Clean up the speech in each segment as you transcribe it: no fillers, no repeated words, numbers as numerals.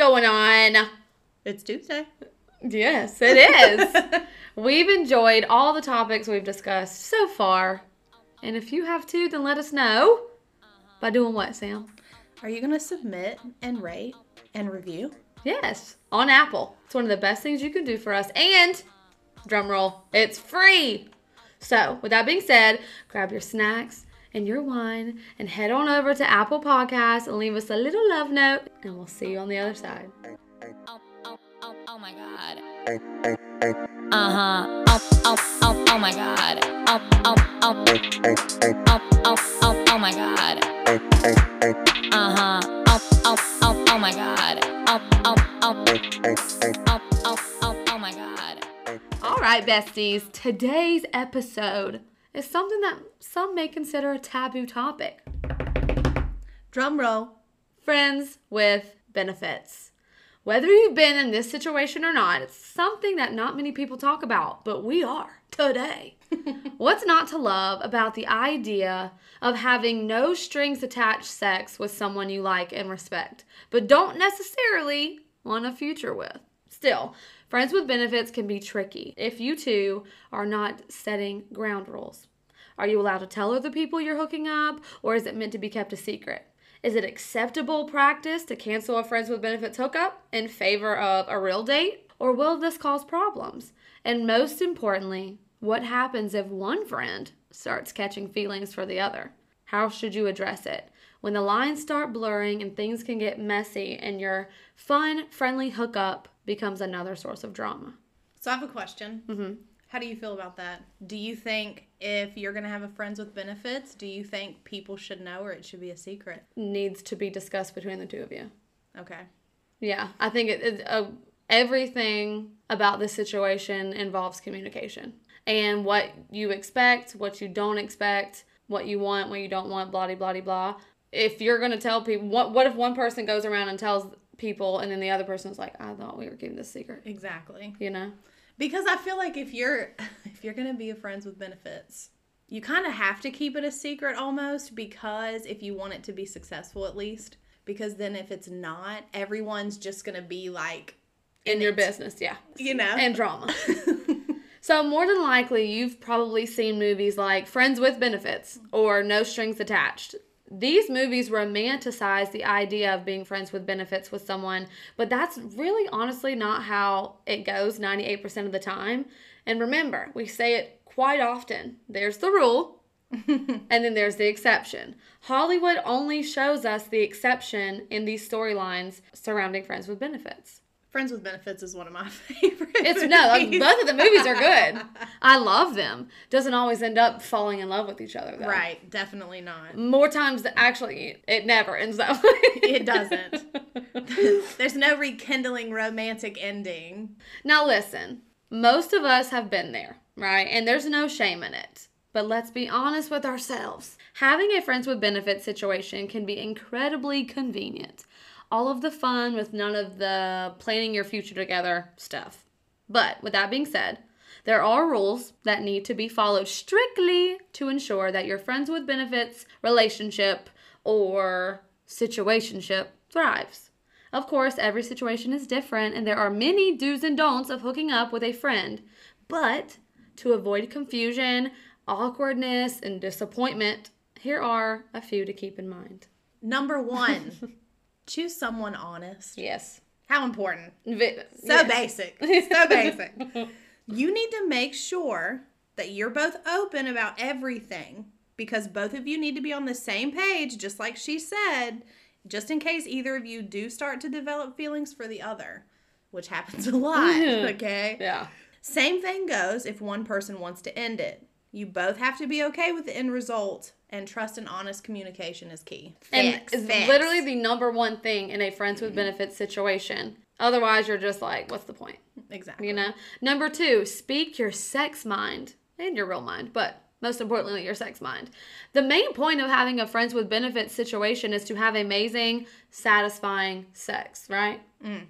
going on? It's Tuesday. Yes, it is. We've enjoyed all the topics we've discussed so far. And if you have too, then let us know. By doing what, Sam? Are you going to submit and rate and review? Yes, on Apple. It's one of the best things you can do for us. And, drum roll, it's free. So, with that being said, grab your snacks and your wine and head on over to Apple Podcasts and leave us a little love note. And we'll see you on the other side. Oh my god. Oh my god. Oh my god. Oh my god. Oh my god. All right, besties. Today's episode is something that some may consider a taboo topic. Drum roll. Friends with benefits. Whether you've been in this situation or not, it's something that not many people talk about, but we are today. What's not to love about the idea of having no strings attached sex with someone you like and respect, but don't necessarily want a future with? Still, friends with benefits can be tricky if you two are not setting ground rules. Are you allowed to tell other people you're hooking up, or is it meant to be kept a secret? Is it acceptable practice to cancel a friends with benefits hookup in favor of a real date? Or will this cause problems? And most importantly, what happens if one friend starts catching feelings for the other? How should you address it? When the lines start blurring and things can get messy and your fun, friendly hookup becomes another source of drama. So I have a question. Mm-hmm. How do you feel about that? Do you think if you're going to have a friends with benefits, do you think people should know or it should be a secret? Needs to be discussed between the two of you. Okay. Yeah, I think everything about this situation involves communication. And what you expect, what you don't expect, what you want, what you don't want, blah, blah, blah, blah. If you're going to tell people, what if one person goes around and tells people and then the other person's like, I thought we were keeping this secret. Exactly. You know? Because I feel like if you're going to be a friends with benefits, you kind of have to keep it a secret almost, because if you want it to be successful at least, because then if it's not, everyone's just going to be like in your business, yeah. You know? And drama. So more than likely, you've probably seen movies like Friends with Benefits or No Strings Attached. These movies romanticize the idea of being friends with benefits with someone, but that's really honestly not how it goes 98% of the time. And remember, we say it quite often. There's the rule, and then there's the exception. Hollywood only shows us the exception in these storylines surrounding friends with benefits. Friends with Benefits is one of my favorite Both movies. of the movies are good. I love them. Doesn't always end up falling in love with each other, though. Right, definitely not. More times, actually, it never ends that way. It doesn't. There's no rekindling romantic ending. Now listen, most of us have been there, right? And there's no shame in it. But let's be honest with ourselves. Having a friends with benefits situation can be incredibly convenient. All of the fun with none of the planning your future together stuff. But with that being said, there are rules that need to be followed strictly to ensure that your friends with benefits relationship or situationship thrives. Of course, every situation is different and there are many do's and don'ts of hooking up with a friend. But to avoid confusion, awkwardness, and disappointment, here are a few to keep in mind. Number 1, choose someone honest. Yes. How important? Yes. Basic. So basic. You need to make sure that you're both open about everything, because both of you need to be on the same page, just like she said, just in case either of you do start to develop feelings for the other, which happens a lot, okay? Yeah. Same thing goes if one person wants to end it. You both have to be okay with the end result, and trust and honest communication is key. And it's literally the number one thing in a friends with benefits situation. Otherwise, you're just like, what's the point? Exactly. You know? Number 2, speak your sex mind and your real mind, but Most importantly, your sex mind. The main point of having a friends with benefits situation is to have amazing, satisfying sex, right?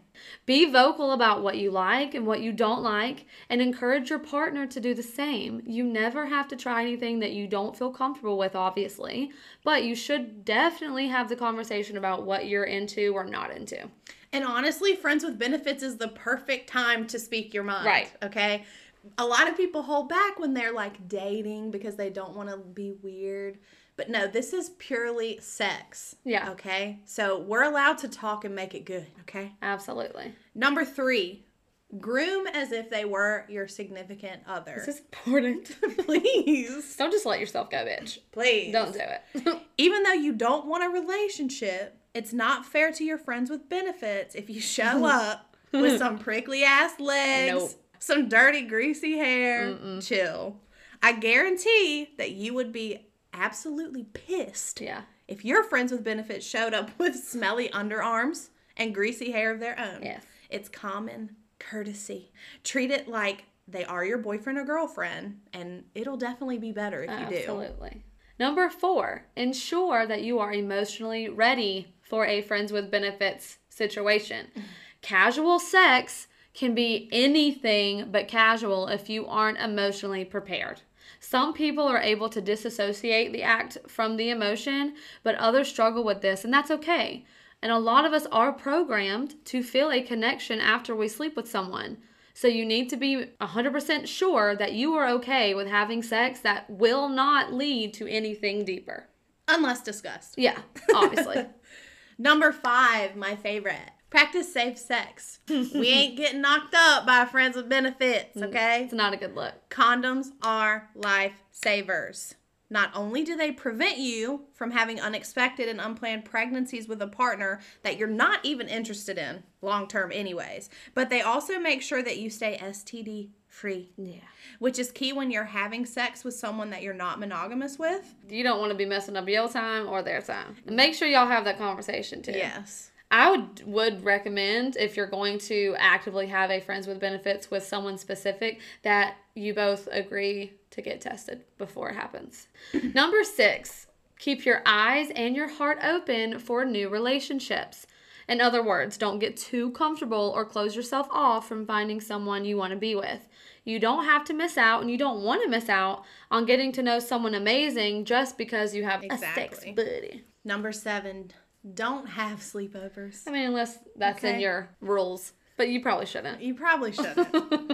Be vocal about what you like and what you don't like, and encourage your partner to do the same. You never have to try anything that you don't feel comfortable with, obviously, but you should definitely have the conversation about what you're into or not into. And honestly, friends with benefits is the perfect time to speak your mind. Right. Okay? A lot of people hold back when they're like dating because they don't want to be weird. But no, this is purely sex. Yeah. Okay? So we're allowed to talk and make it good. Okay? Absolutely. Number 3, groom as if they were your significant other. This is important. Please. Don't just let yourself go, bitch. Please. Don't do it. Even though you don't want a relationship, it's not fair to your friends with benefits if you show up with some prickly ass legs, Nope. some dirty greasy hair. Chill. I guarantee that you would be absolutely pissed Yeah. if your friends with benefits showed up with smelly underarms and greasy hair of their own. Yes. It's common courtesy. Treat it like they are your boyfriend or girlfriend, and it'll definitely be better if you do. Absolutely. Number 4, ensure that you are emotionally ready for a friends with benefits situation. Casual sex can be anything but casual if you aren't emotionally prepared. Some people are able to disassociate the act from the emotion, but others struggle with this, and that's okay. And a lot of us are programmed to feel a connection after we sleep with someone. So you need to be 100% sure that you are okay with having sex that will not lead to anything deeper. Unless discussed. Yeah, obviously. Number 5, my favorite. Practice safe sex. We ain't getting knocked up by friends with benefits, okay? It's not a good look. Condoms are lifesavers. Not only do they prevent you from having unexpected and unplanned pregnancies with a partner that you're not even interested in long term anyways, but they also make sure that you stay STD free. Yeah. Which is key when you're having sex with someone that you're not monogamous with. You don't want to be messing up your time or their time. And make sure y'all have that conversation too. Yes. I would recommend, if you're going to actively have a friends with benefits with someone specific, that you both agree to get tested before it happens. Number 6, keep your eyes and your heart open for new relationships. In other words, don't get too comfortable or close yourself off from finding someone you want to be with. You don't have to miss out, and you don't want to miss out on getting to know someone amazing just because you have a sex buddy. Number 7, don't have sleepovers. I mean, unless that's in your rules. But you probably shouldn't. You probably shouldn't.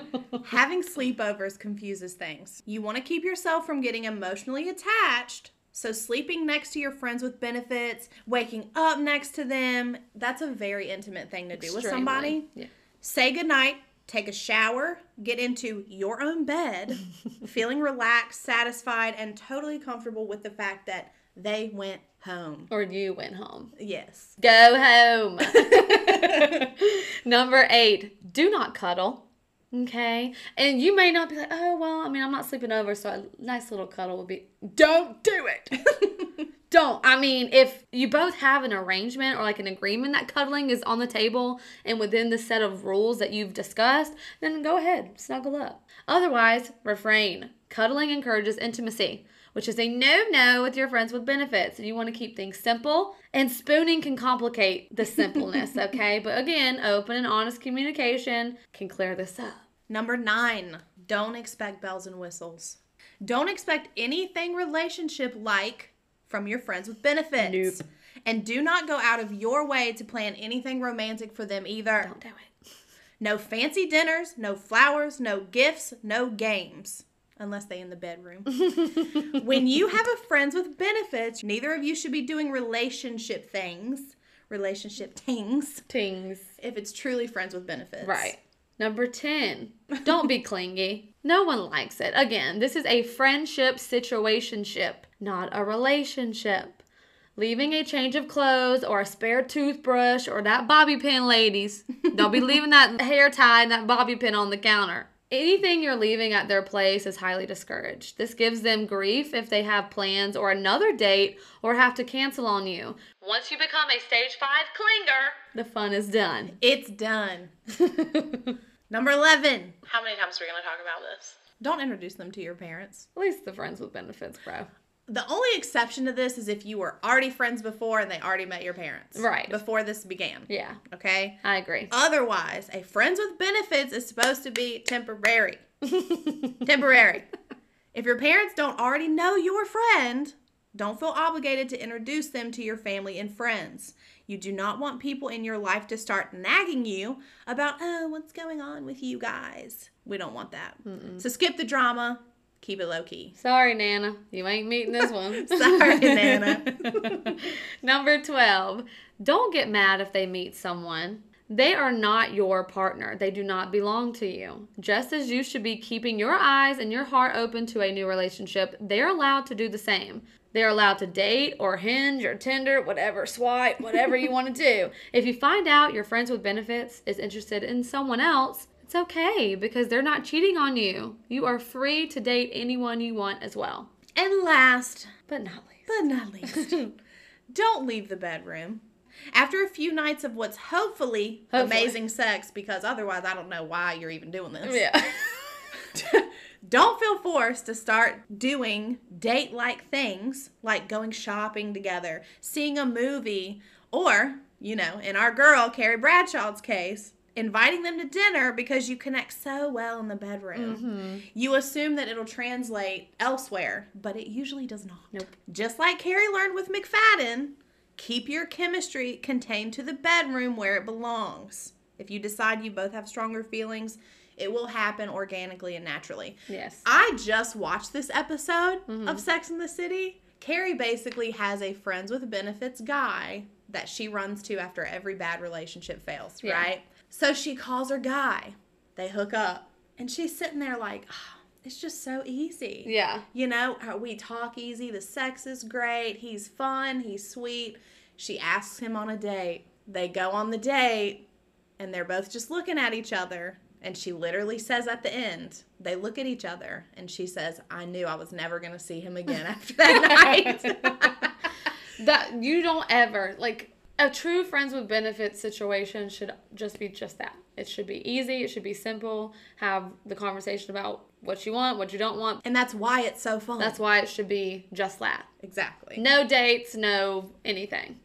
Having sleepovers confuses things. You want to keep yourself from getting emotionally attached. So sleeping next to your friends with benefits, waking up next to them, that's a very intimate thing to do with somebody. Yeah. Say goodnight, take a shower, get into your own bed, feeling relaxed, satisfied, and totally comfortable with the fact that they went home. Or you went home. Yes. Go home. Number 8, do not cuddle. Okay? And you may not be like, oh, well, I mean, I'm not sleeping over, so a nice little cuddle would be, don't do it. Don't. I mean, if you both have an arrangement or like an agreement that cuddling is on the table and within the set of rules that you've discussed, then go ahead, snuggle up. Otherwise, refrain. Cuddling encourages intimacy, which is a no-no with your friends with benefits. And you want to keep things simple, and spooning can complicate the simpleness, okay? But again, open and honest communication can clear this up. Number 9, don't expect bells and whistles. Don't expect anything relationship-like from your friends with benefits. Nope. And do not go out of your way to plan anything romantic for them either. Don't do it. No fancy dinners, no flowers, no gifts, no games. Unless they in the bedroom. When you have a friends with benefits, neither of you should be doing relationship things. Tings. If it's truly friends with benefits. Right. Number 10, don't be clingy. No one likes it. Again, this is a friendship situationship, not a relationship. Leaving a change of clothes or a spare toothbrush or that bobby pin, ladies. Don't be leaving that hair tie and that bobby pin on the counter. Anything you're leaving at their place is highly discouraged. This gives them grief if they have plans or another date or have to cancel on you. Once you become a stage 5 clinger, the fun is done. It's done. Number 11. How many times are we going to talk about this? Don't introduce them to your parents. At least the friends with benefits, bro. The only exception to this is if you were already friends before and they already met your parents. Right. Before this began. Yeah, Okay? I agree. Otherwise, a friends with benefits is supposed to be temporary. Temporary. If your parents don't already know your friend, don't feel obligated to introduce them to your family and friends. You do not want people in your life to start nagging you about, oh, what's going on with you guys? We don't want that. So skip the drama. Keep it low key. Sorry, Nana. You ain't meeting this one. Sorry, Nana. Number 12. Don't get mad if they meet someone. They are not your partner. They do not belong to you. Just as you should be keeping your eyes and your heart open to a new relationship, they're allowed to do the same. They're allowed to date or Hinge or Tinder, whatever, swipe, whatever you want to do. If you find out your friends with benefits is interested in someone else, it's okay because they're not cheating on you. You are free to date anyone you want as well. And last, But not least. but not least, don't leave the bedroom. After a few nights of what's hopefully amazing sex, because otherwise I don't know why you're even doing this. Yeah. Don't feel forced to start doing date-like things like going shopping together, seeing a movie, or, you know, in our girl, Carrie Bradshaw's case, inviting them to dinner because you connect so well in the bedroom. You assume that it'll translate elsewhere, but it usually does not. Nope. Just like Carrie learned with McFadden, keep your chemistry contained to the bedroom where it belongs. If you decide you both have stronger feelings, it will happen organically and naturally. Yes. I just watched this episode of Sex and the City. Carrie basically has a friends with benefits guy that she runs to after every bad relationship fails, Yeah. right? So she calls her guy. They hook up. And she's sitting there like, oh, it's just so easy. Yeah. You know, we talk easy. The sex is great. He's fun. He's sweet. She asks him on a date. They go on the date, and they're both just looking at each other. And she literally says at the end, they look at each other, and she says, I knew I was never going to see him again after that night. That you don't ever, like, a true friends with benefits situation should just be just that. It should be easy. It should be simple. Have the conversation about what you want, what you don't want. And that's why it's so fun. That's why it should be just that. Exactly. No dates, no anything.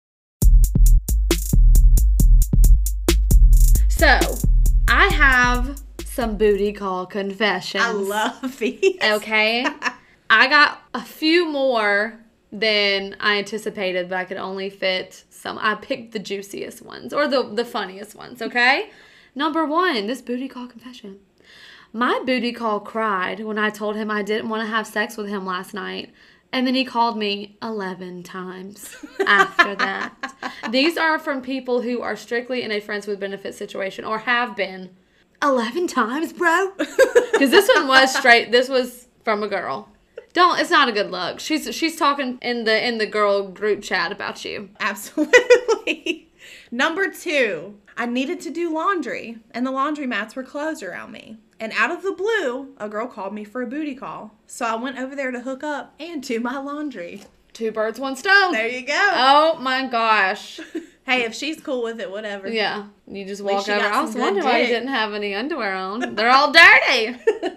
So, I have some booty call confessions. I love these. Okay? I got a few more than I anticipated, but I could only fit some. I picked the juiciest ones, or the funniest ones, okay? Number 1, this booty call confession. My booty call cried when I told him I didn't want to have sex with him last night. And then he called me 11 times after that. These are from people who are strictly in a friends with benefits situation or have been. 11 times, bro? Because this one was straight. This was from a girl. It's not a good look. She's talking in the girl group chat about you. Absolutely. Number 2, I needed to do laundry, and the laundromats were closed around me. And out of the blue, a girl called me for a booty call. So I went over there to hook up and do my laundry. 2 birds, 1 stone. There you go. Oh my gosh. Hey, if she's cool with it, whatever. Yeah. You just least walk she over. got I was some good wondering why you dick. didn't have any underwear on. They're all dirty.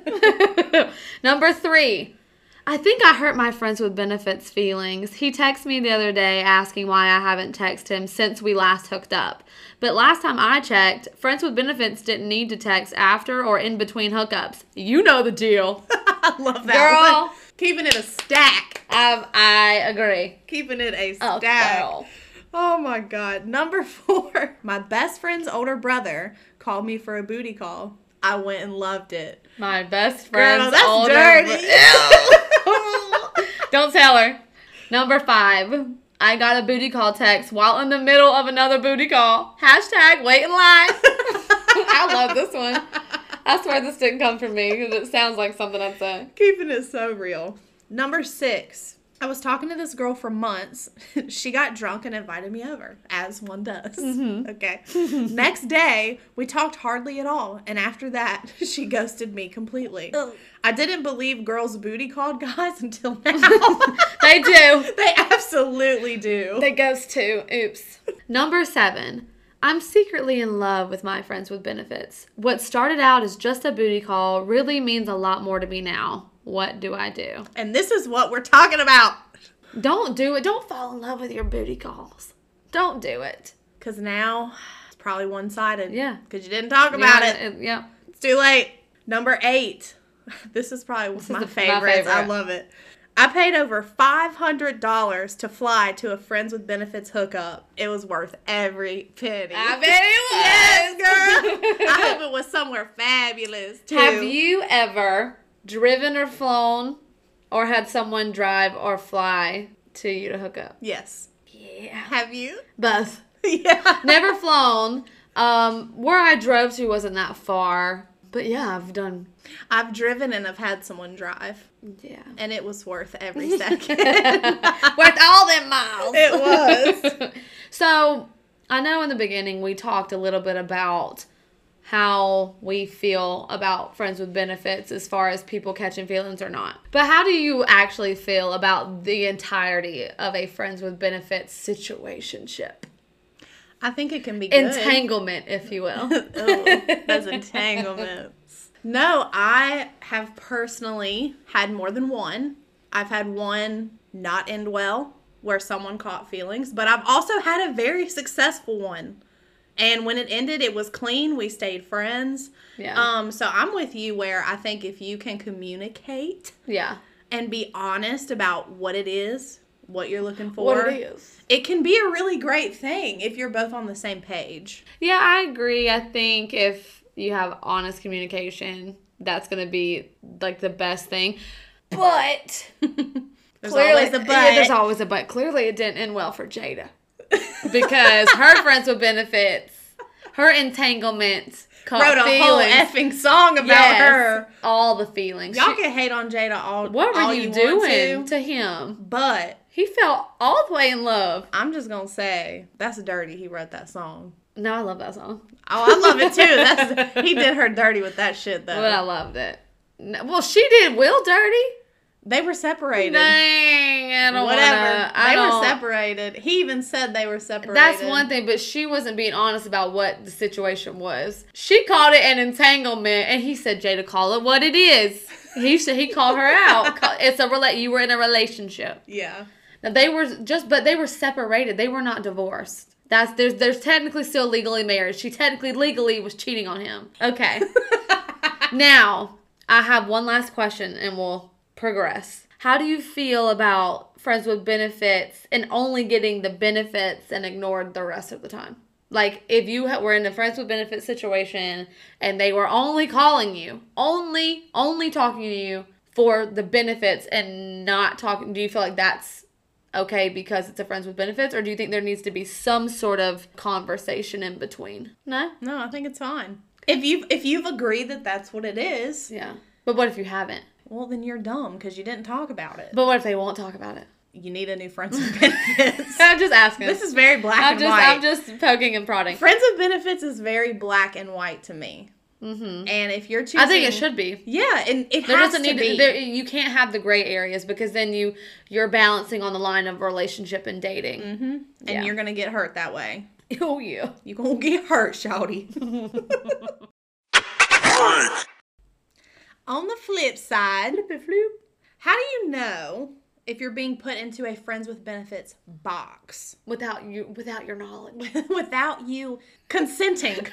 Number 3. I think I hurt my friends with benefits feelings. He texted me the other day asking why I haven't texted him since we last hooked up. But last time I checked, friends with benefits didn't need to text after or in between hookups. You know the deal. I love that Girl. one. Keeping it a stack. I agree. Keeping it a Oh, stack. girl. Oh my God. Number 4, my best friend's older brother called me for a booty call. I went and loved it. My best friend's Girl, that's older dirty. Ew. Don't tell her. Number 5. I got a booty call text while in the middle of another booty call. Hashtag wait in line. I love this one. I swear this didn't come from me because it sounds like something I'd say. Keeping it so real. Number 6. I was talking to this girl for months. She got drunk and invited me over, as one does. Okay. Next day, we talked hardly at all. And after that, she ghosted me completely. I didn't believe girls booty called guys until now. They do. They absolutely do. They ghost too. Oops. Number 7. I'm secretly in love with my friends with benefits. What started out as just a booty call really means a lot more to me now. What do I do? And this is what we're talking about. Don't do it. Don't fall in love with your booty calls. Don't do it. Because now it's probably one-sided. Yeah. Because you didn't talk about it. Yeah. It's too late. Number 8. This is probably one of my favorites. I love it. I paid over $500 to fly to a Friends with Benefits hookup. It was worth every penny. I bet it was. Yes, girl. I hope it was somewhere fabulous, too. Have you ever driven or flown or had someone drive or fly to you to hook up? Yes. Yeah. Have you? Both. Yeah. Never flown. Where I drove to wasn't that far. But yeah, I've driven and I've had someone drive. Yeah. And it was worth every second. Worth all them miles. It was. So, I know in the beginning we talked a little bit about how we feel about friends with benefits as far as people catching feelings or not. But how do you actually feel about the entirety of a friends with benefits situationship? I think it can be good. Entanglement, if you will. Oh, those entanglements. No, I have personally had more than one. I've had one not end well, where someone caught feelings, but I've also had a very successful one. And when it ended, it was clean. We stayed friends. Yeah. So I'm with you where I think if you can communicate Yeah. and be honest about what it is, what you're looking for. What it is. It can be a really great thing if you're both on the same page. Yeah, I agree. I think if you have honest communication, that's going to be like the best thing. But There's always a but. Yeah, there's always a but. Clearly it didn't end well for Jada. Because her friends with benefits, her entanglement wrote a whole effing song about her. All the feelings. Y'all can hate on Jada all What were all you want doing to him? But He felt all the way in love. I'm just going to say, that's dirty. He wrote that song. No, I love that song. Oh, I love it too. He did her dirty with that shit, though. But I loved it. No, well, she did Will dirty. They were separated. Dang, I don't Whatever. They were separated. He even said they were separated. That's one thing, but she wasn't being honest about what the situation was. She called it an entanglement, and he said, "Jada, call it what it is." He called her out. You were in a relationship. Yeah. Now they were separated. They were not divorced. There's technically still legally married. She technically legally was cheating on him. Okay. Now I have one last question, and we'll progress. How do you feel about friends with benefits and only getting the benefits and ignored the rest of the time? Like, if you were in a friends with benefits situation and they were only calling you, only talking to you for the benefits and not talking, do you feel like that's okay because it's a friends with benefits, or do you think there needs to be some sort of conversation in between? No? No, I think it's fine. If you've agreed that that's what it is. Yeah. But what if you haven't? Well, then you're dumb because you didn't talk about it. But what if they won't talk about it? You need a new friends with benefits. I'm just asking. This is very black and white. I'm just poking and prodding. Friends with benefits is very black and white to me. Mm-hmm. And if you're choosing, I think it should be. Yeah, and it has to be. You can't have the gray areas because then you're balancing on the line of relationship and dating. Mm-hmm. And you're gonna get hurt that way. Oh yeah, you gonna get hurt, shawty. On the flip side, how do you know if you're being put into a friends with benefits box without your knowledge, without you consenting?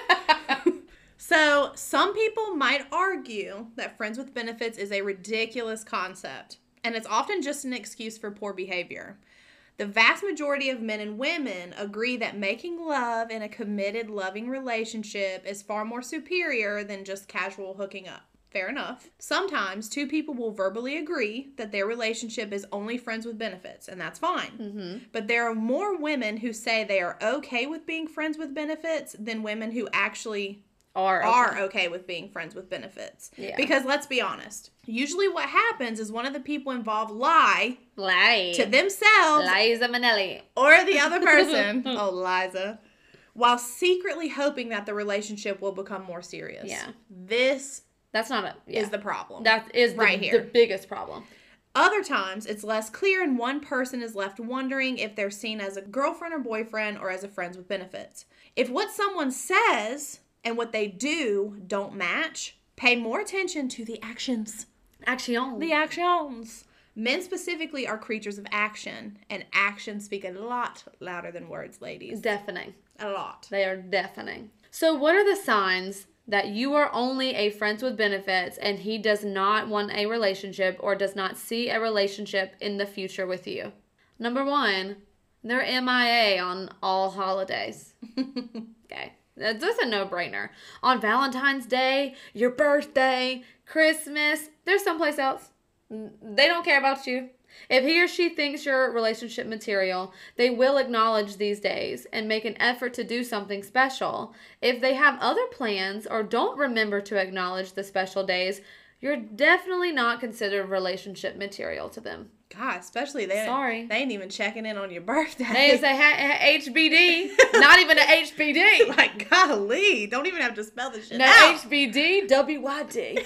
So some people might argue that friends with benefits is a ridiculous concept, and it's often just an excuse for poor behavior. The vast majority of men and women agree that making love in a committed, loving relationship is far more superior than just casual hooking up. Fair enough. Sometimes two people will verbally agree that their relationship is only friends with benefits, and that's fine. Mm-hmm. But there are more women who say they are okay with being friends with benefits than women who actually are okay with being friends with benefits. Yeah. Because let's be honest, usually what happens is one of the people involved lie to themselves, Liza Minnelli, or the other person, Liza, while secretly hoping that the relationship will become more serious. Yeah. That's not is the problem. That is the biggest problem. Other times, it's less clear and one person is left wondering if they're seen as a girlfriend or boyfriend or as a friends with benefits. If what someone says and what they do don't match, pay more attention to the actions. Action. The actions. Men specifically are creatures of action, and actions speak a lot louder than words, ladies. Deafening. A lot. They are deafening. So what are the signs that you are only a friends with benefits and he does not want a relationship or does not see a relationship in the future with you? Number 1, they're MIA on all holidays. Okay. That's a no-brainer. On Valentine's Day, your birthday, Christmas, they're someplace else. They don't care about you. If he or she thinks you're relationship material, they will acknowledge these days and make an effort to do something special. If they have other plans or don't remember to acknowledge the special days, you're definitely not considered relationship material to them. God, especially they. Sorry. They ain't even checking in on your birthday. They say HBD. Not even an HBD. Like, golly. Don't even have to spell the shit No out. HBD, WYD.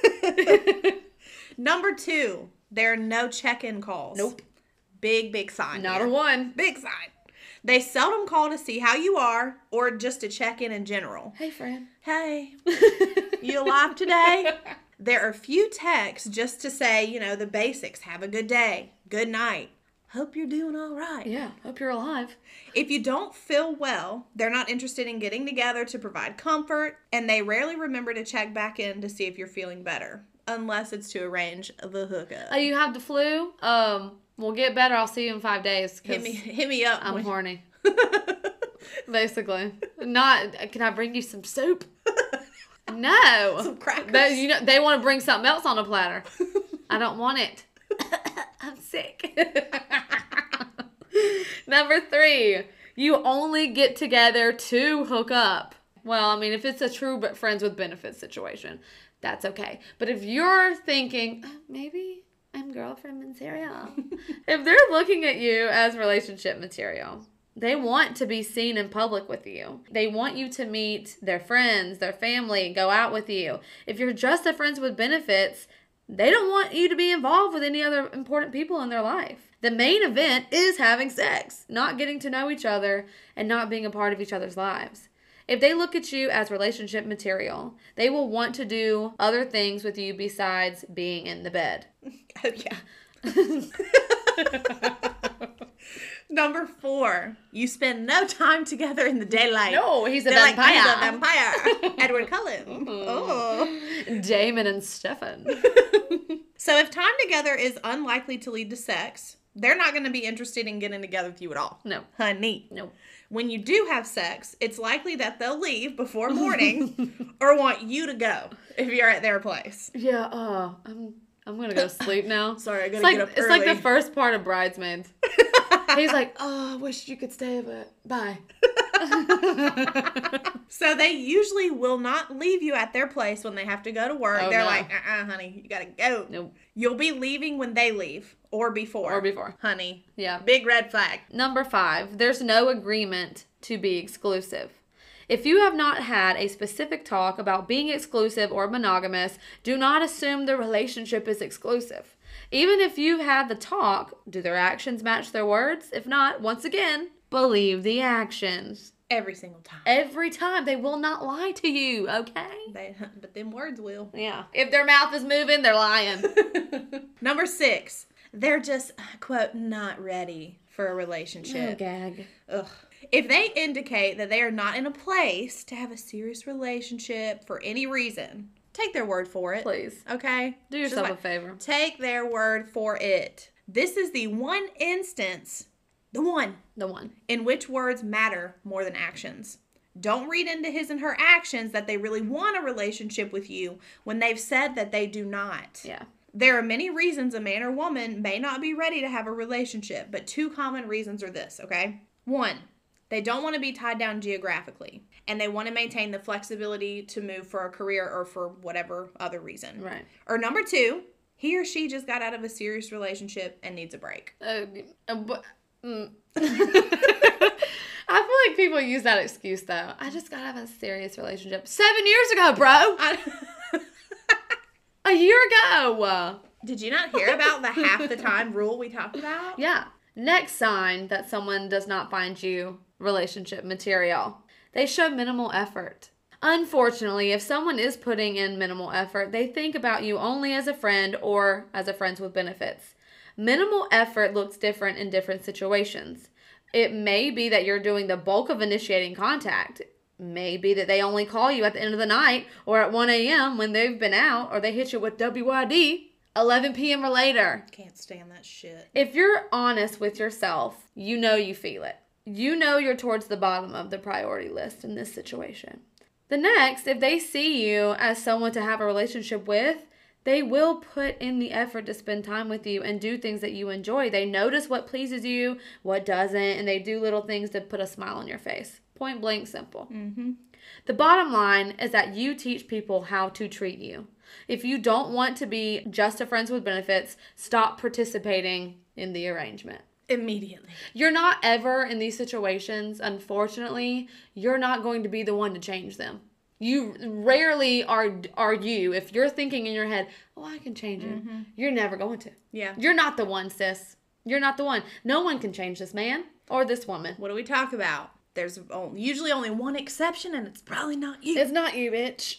Number 2, there are no check-in calls. Nope. Big sign. Not here. a one. Big sign. They seldom call to see how you are or just to check in general. Hey, friend. Hey, you alive today? There are few texts just to say, the basics. Have a good day. Good night. Hope you're doing all right. Yeah, hope you're alive. If you don't feel well, they're not interested in getting together to provide comfort, and they rarely remember to check back in to see if you're feeling better, unless it's to arrange the hookup. Oh, you have the flu? We'll get better. I'll see you in 5 days. Hit me up. I'm horny. Basically. Can I bring you some soup? No. Some crackers. They want to bring something else on a platter. I don't want it. I'm sick. Number 3, you only get together to hook up. Well, I mean, if it's a true but friends with benefits situation, that's okay. But if you're thinking, maybe I'm girlfriend material. If they're looking at you as relationship material, they want to be seen in public with you. They want you to meet their friends, their family, go out with you. If you're just a friends with benefits, they don't want you to be involved with any other important people in their life. The main event is having sex, not getting to know each other, and not being a part of each other's lives. If they look at you as relationship material, they will want to do other things with you besides being in the bed. Oh, yeah. Number 4, you spend no time together in the daylight. No, he's a They're vampire. Like, he's a vampire. Edward Cullen. Oh. Damon and Stefan. So if time together is unlikely to lead to sex, they're not going to be interested in getting together with you at all. No. Honey. No. When you do have sex, it's likely that they'll leave before morning or want you to go if you're at their place. Yeah, I'm going to go sleep now. Sorry, I got It's to get up It's early. like the first part of Bridesmaids. He's like, I wish you could stay, but bye. So they usually will not leave you at their place when they have to go to work. Oh, They're no. like, honey, you got to go. Nope. You'll be leaving when they leave or before. Or before. Honey. Yeah. Big red flag. Number 5, there's no agreement to be exclusive. If you have not had a specific talk about being exclusive or monogamous, do not assume the relationship is exclusive. Even if you've had the talk, do their actions match their words? If not, once again, believe the actions. Every single time. Every time. They will not lie to you, okay? But them words will. Yeah. If their mouth is moving, they're lying. Number 6, they're just, quote, not ready for a relationship. Oh, gag. Ugh. If they indicate that they are not in a place to have a serious relationship for any reason, take their word for it. Please. Okay? Do Just yourself like, a favor. take their word for it. This is the one instance, the one, in which words matter more than actions. Don't read into his and her actions that they really want a relationship with you when they've said that they do not. Yeah. There are many reasons a man or woman may not be ready to have a relationship, but 2 common reasons are this, okay? 1, they don't want to be tied down geographically, and they want to maintain the flexibility to move for a career or for whatever other reason. Right. Or number 2, he or she just got out of a serious relationship and needs a break. I feel like people use that excuse, though. I just got out of a serious relationship 7 years ago, bro. A year ago. Did you not hear about the half the time rule we talked about? Yeah. Next sign that someone does not find you relationship material. They show minimal effort. Unfortunately, if someone is putting in minimal effort, they think about you only as a friend or as a friends with benefits. Minimal effort looks different in different situations. It may be that you're doing the bulk of initiating contact. Maybe that they only call you at the end of the night or at 1 a.m. when they've been out, or they hit you with WYD 11 p.m. or later. Can't stand that shit. If you're honest with yourself, you know you feel it. You know you're towards the bottom of the priority list in this situation. The next, if they see you as someone to have a relationship with, they will put in the effort to spend time with you and do things that you enjoy. They notice what pleases you, what doesn't, and they do little things to put a smile on your face. Point blank simple. Mm-hmm. The bottom line is that you teach people how to treat you. If you don't want to be just a friends with benefits, stop participating in the arrangement. Immediately. You're not ever in these situations, unfortunately, you're not going to be the one to change them. You rarely are you. If you're thinking in your head, oh, I can change him, you're never going to. Yeah. You're not the one, sis. You're not the one. No one can change this man or this woman. What do we talk about? There's usually only one exception, and it's probably not you. It's not you, bitch.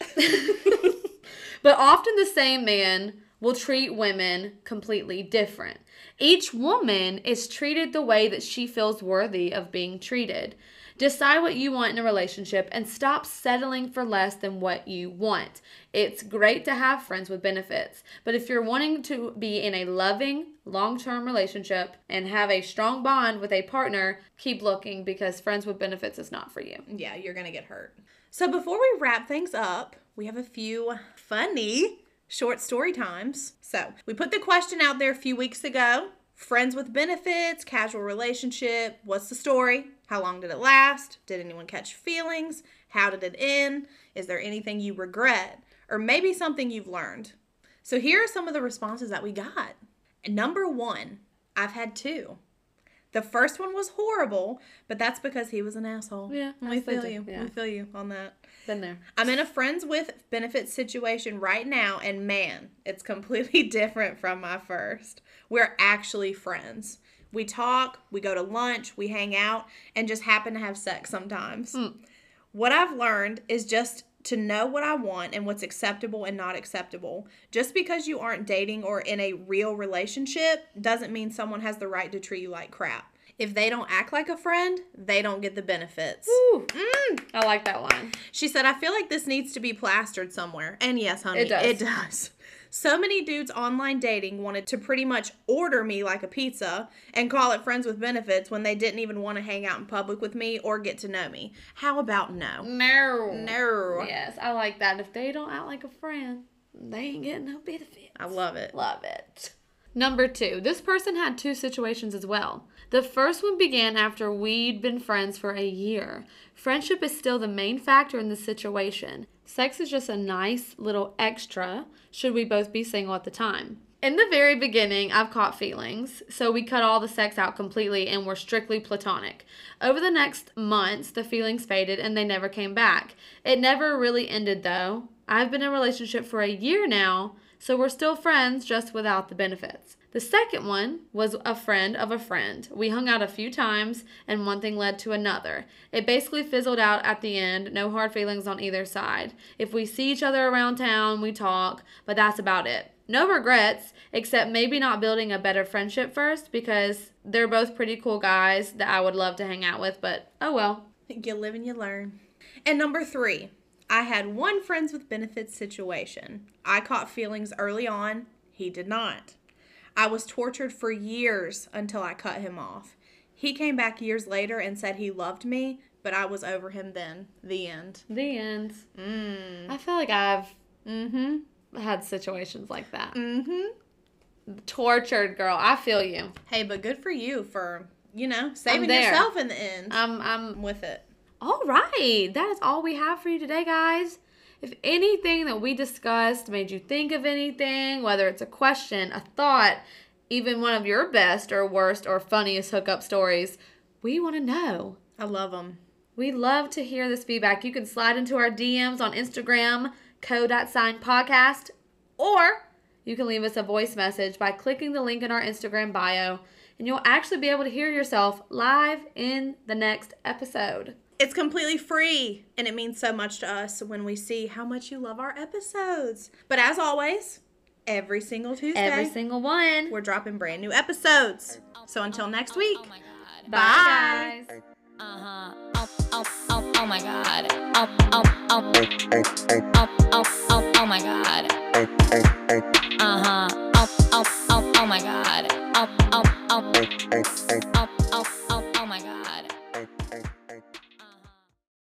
But often the same man will treat women completely different. Each woman is treated the way that she feels worthy of being treated. Decide what you want in a relationship and stop settling for less than what you want. It's great to have friends with benefits, but if you're wanting to be in a loving, long-term relationship and have a strong bond with a partner, keep looking, because friends with benefits is not for you. Yeah, you're going to get hurt. So before we wrap things up, we have a few funny short story times. So we put the question out there a few weeks ago. Friends with benefits, casual relationship, what's the story? How long did it last? Did anyone catch feelings? How did it end? Is there anything you regret? Or maybe something you've learned? So here are some of the responses that we got. Number 1, I've had 2. The first one was horrible, but that's because he was an asshole. Yeah, we feel do. you. Yeah. We feel you on that. Been there. I'm in a friends with benefits situation right now, and man, it's completely different from my first. We're actually friends. We talk, we go to lunch, we hang out, and just happen to have sex sometimes. What I've learned is just to know what I want and what's acceptable and not acceptable. Just because you aren't dating or in a real relationship doesn't mean someone has the right to treat you like crap. If they don't act like a friend, they don't get the benefits. Ooh, I like that line. She said, I feel like this needs to be plastered somewhere. And yes, honey, It does. It does. So many dudes online dating wanted to pretty much order me like a pizza and call it friends with benefits when they didn't even want to hang out in public with me or get to know me. How about no? No. No. Yes, I like that. If they don't act like a friend, they ain't getting no benefits. I love it. Love it. Number 2, this person had 2 situations as well. The first one began after we'd been friends for a year. Friendship is still the main factor in this situation. Sex is just a nice little extra should we both be single at the time. In the very beginning, I've caught feelings, so we cut all the sex out completely and were strictly platonic. Over the next months, the feelings faded and they never came back. It never really ended though. I've been in a relationship for a year now, so we're still friends, just without the benefits. The second one was a friend of a friend. We hung out a few times, and one thing led to another. It basically fizzled out at the end, no hard feelings on either side. If we see each other around town, we talk, but that's about it. No regrets, except maybe not building a better friendship first, because they're both pretty cool guys that I would love to hang out with, but oh well. You live and you learn. And number 3, I had one friends with benefits situation. I caught feelings early on. He did not. I was tortured for years until I cut him off. He came back years later and said he loved me, but I was over him then. The end. The end. I feel like I've had situations like that. Tortured, girl. I feel you. Hey, but good for you for, saving there. yourself in the end. I'm with it. All right. That is all we have for you today, guys. If anything that we discussed made you think of anything, whether it's a question, a thought, even one of your best or worst or funniest hookup stories, we want to know. I love them. We love to hear this feedback. You can slide into our DMs on Instagram, co.signpodcast, or you can leave us a voice message by clicking the link in our Instagram bio, and you'll actually be able to hear yourself live in the next episode. It's completely free, and it means so much to us when we see how much you love our episodes. But as always, every single Tuesday, Every single one. we're dropping brand new episodes. So until next week, Oh my god. Bye, guys. Oh my god. Oh my god.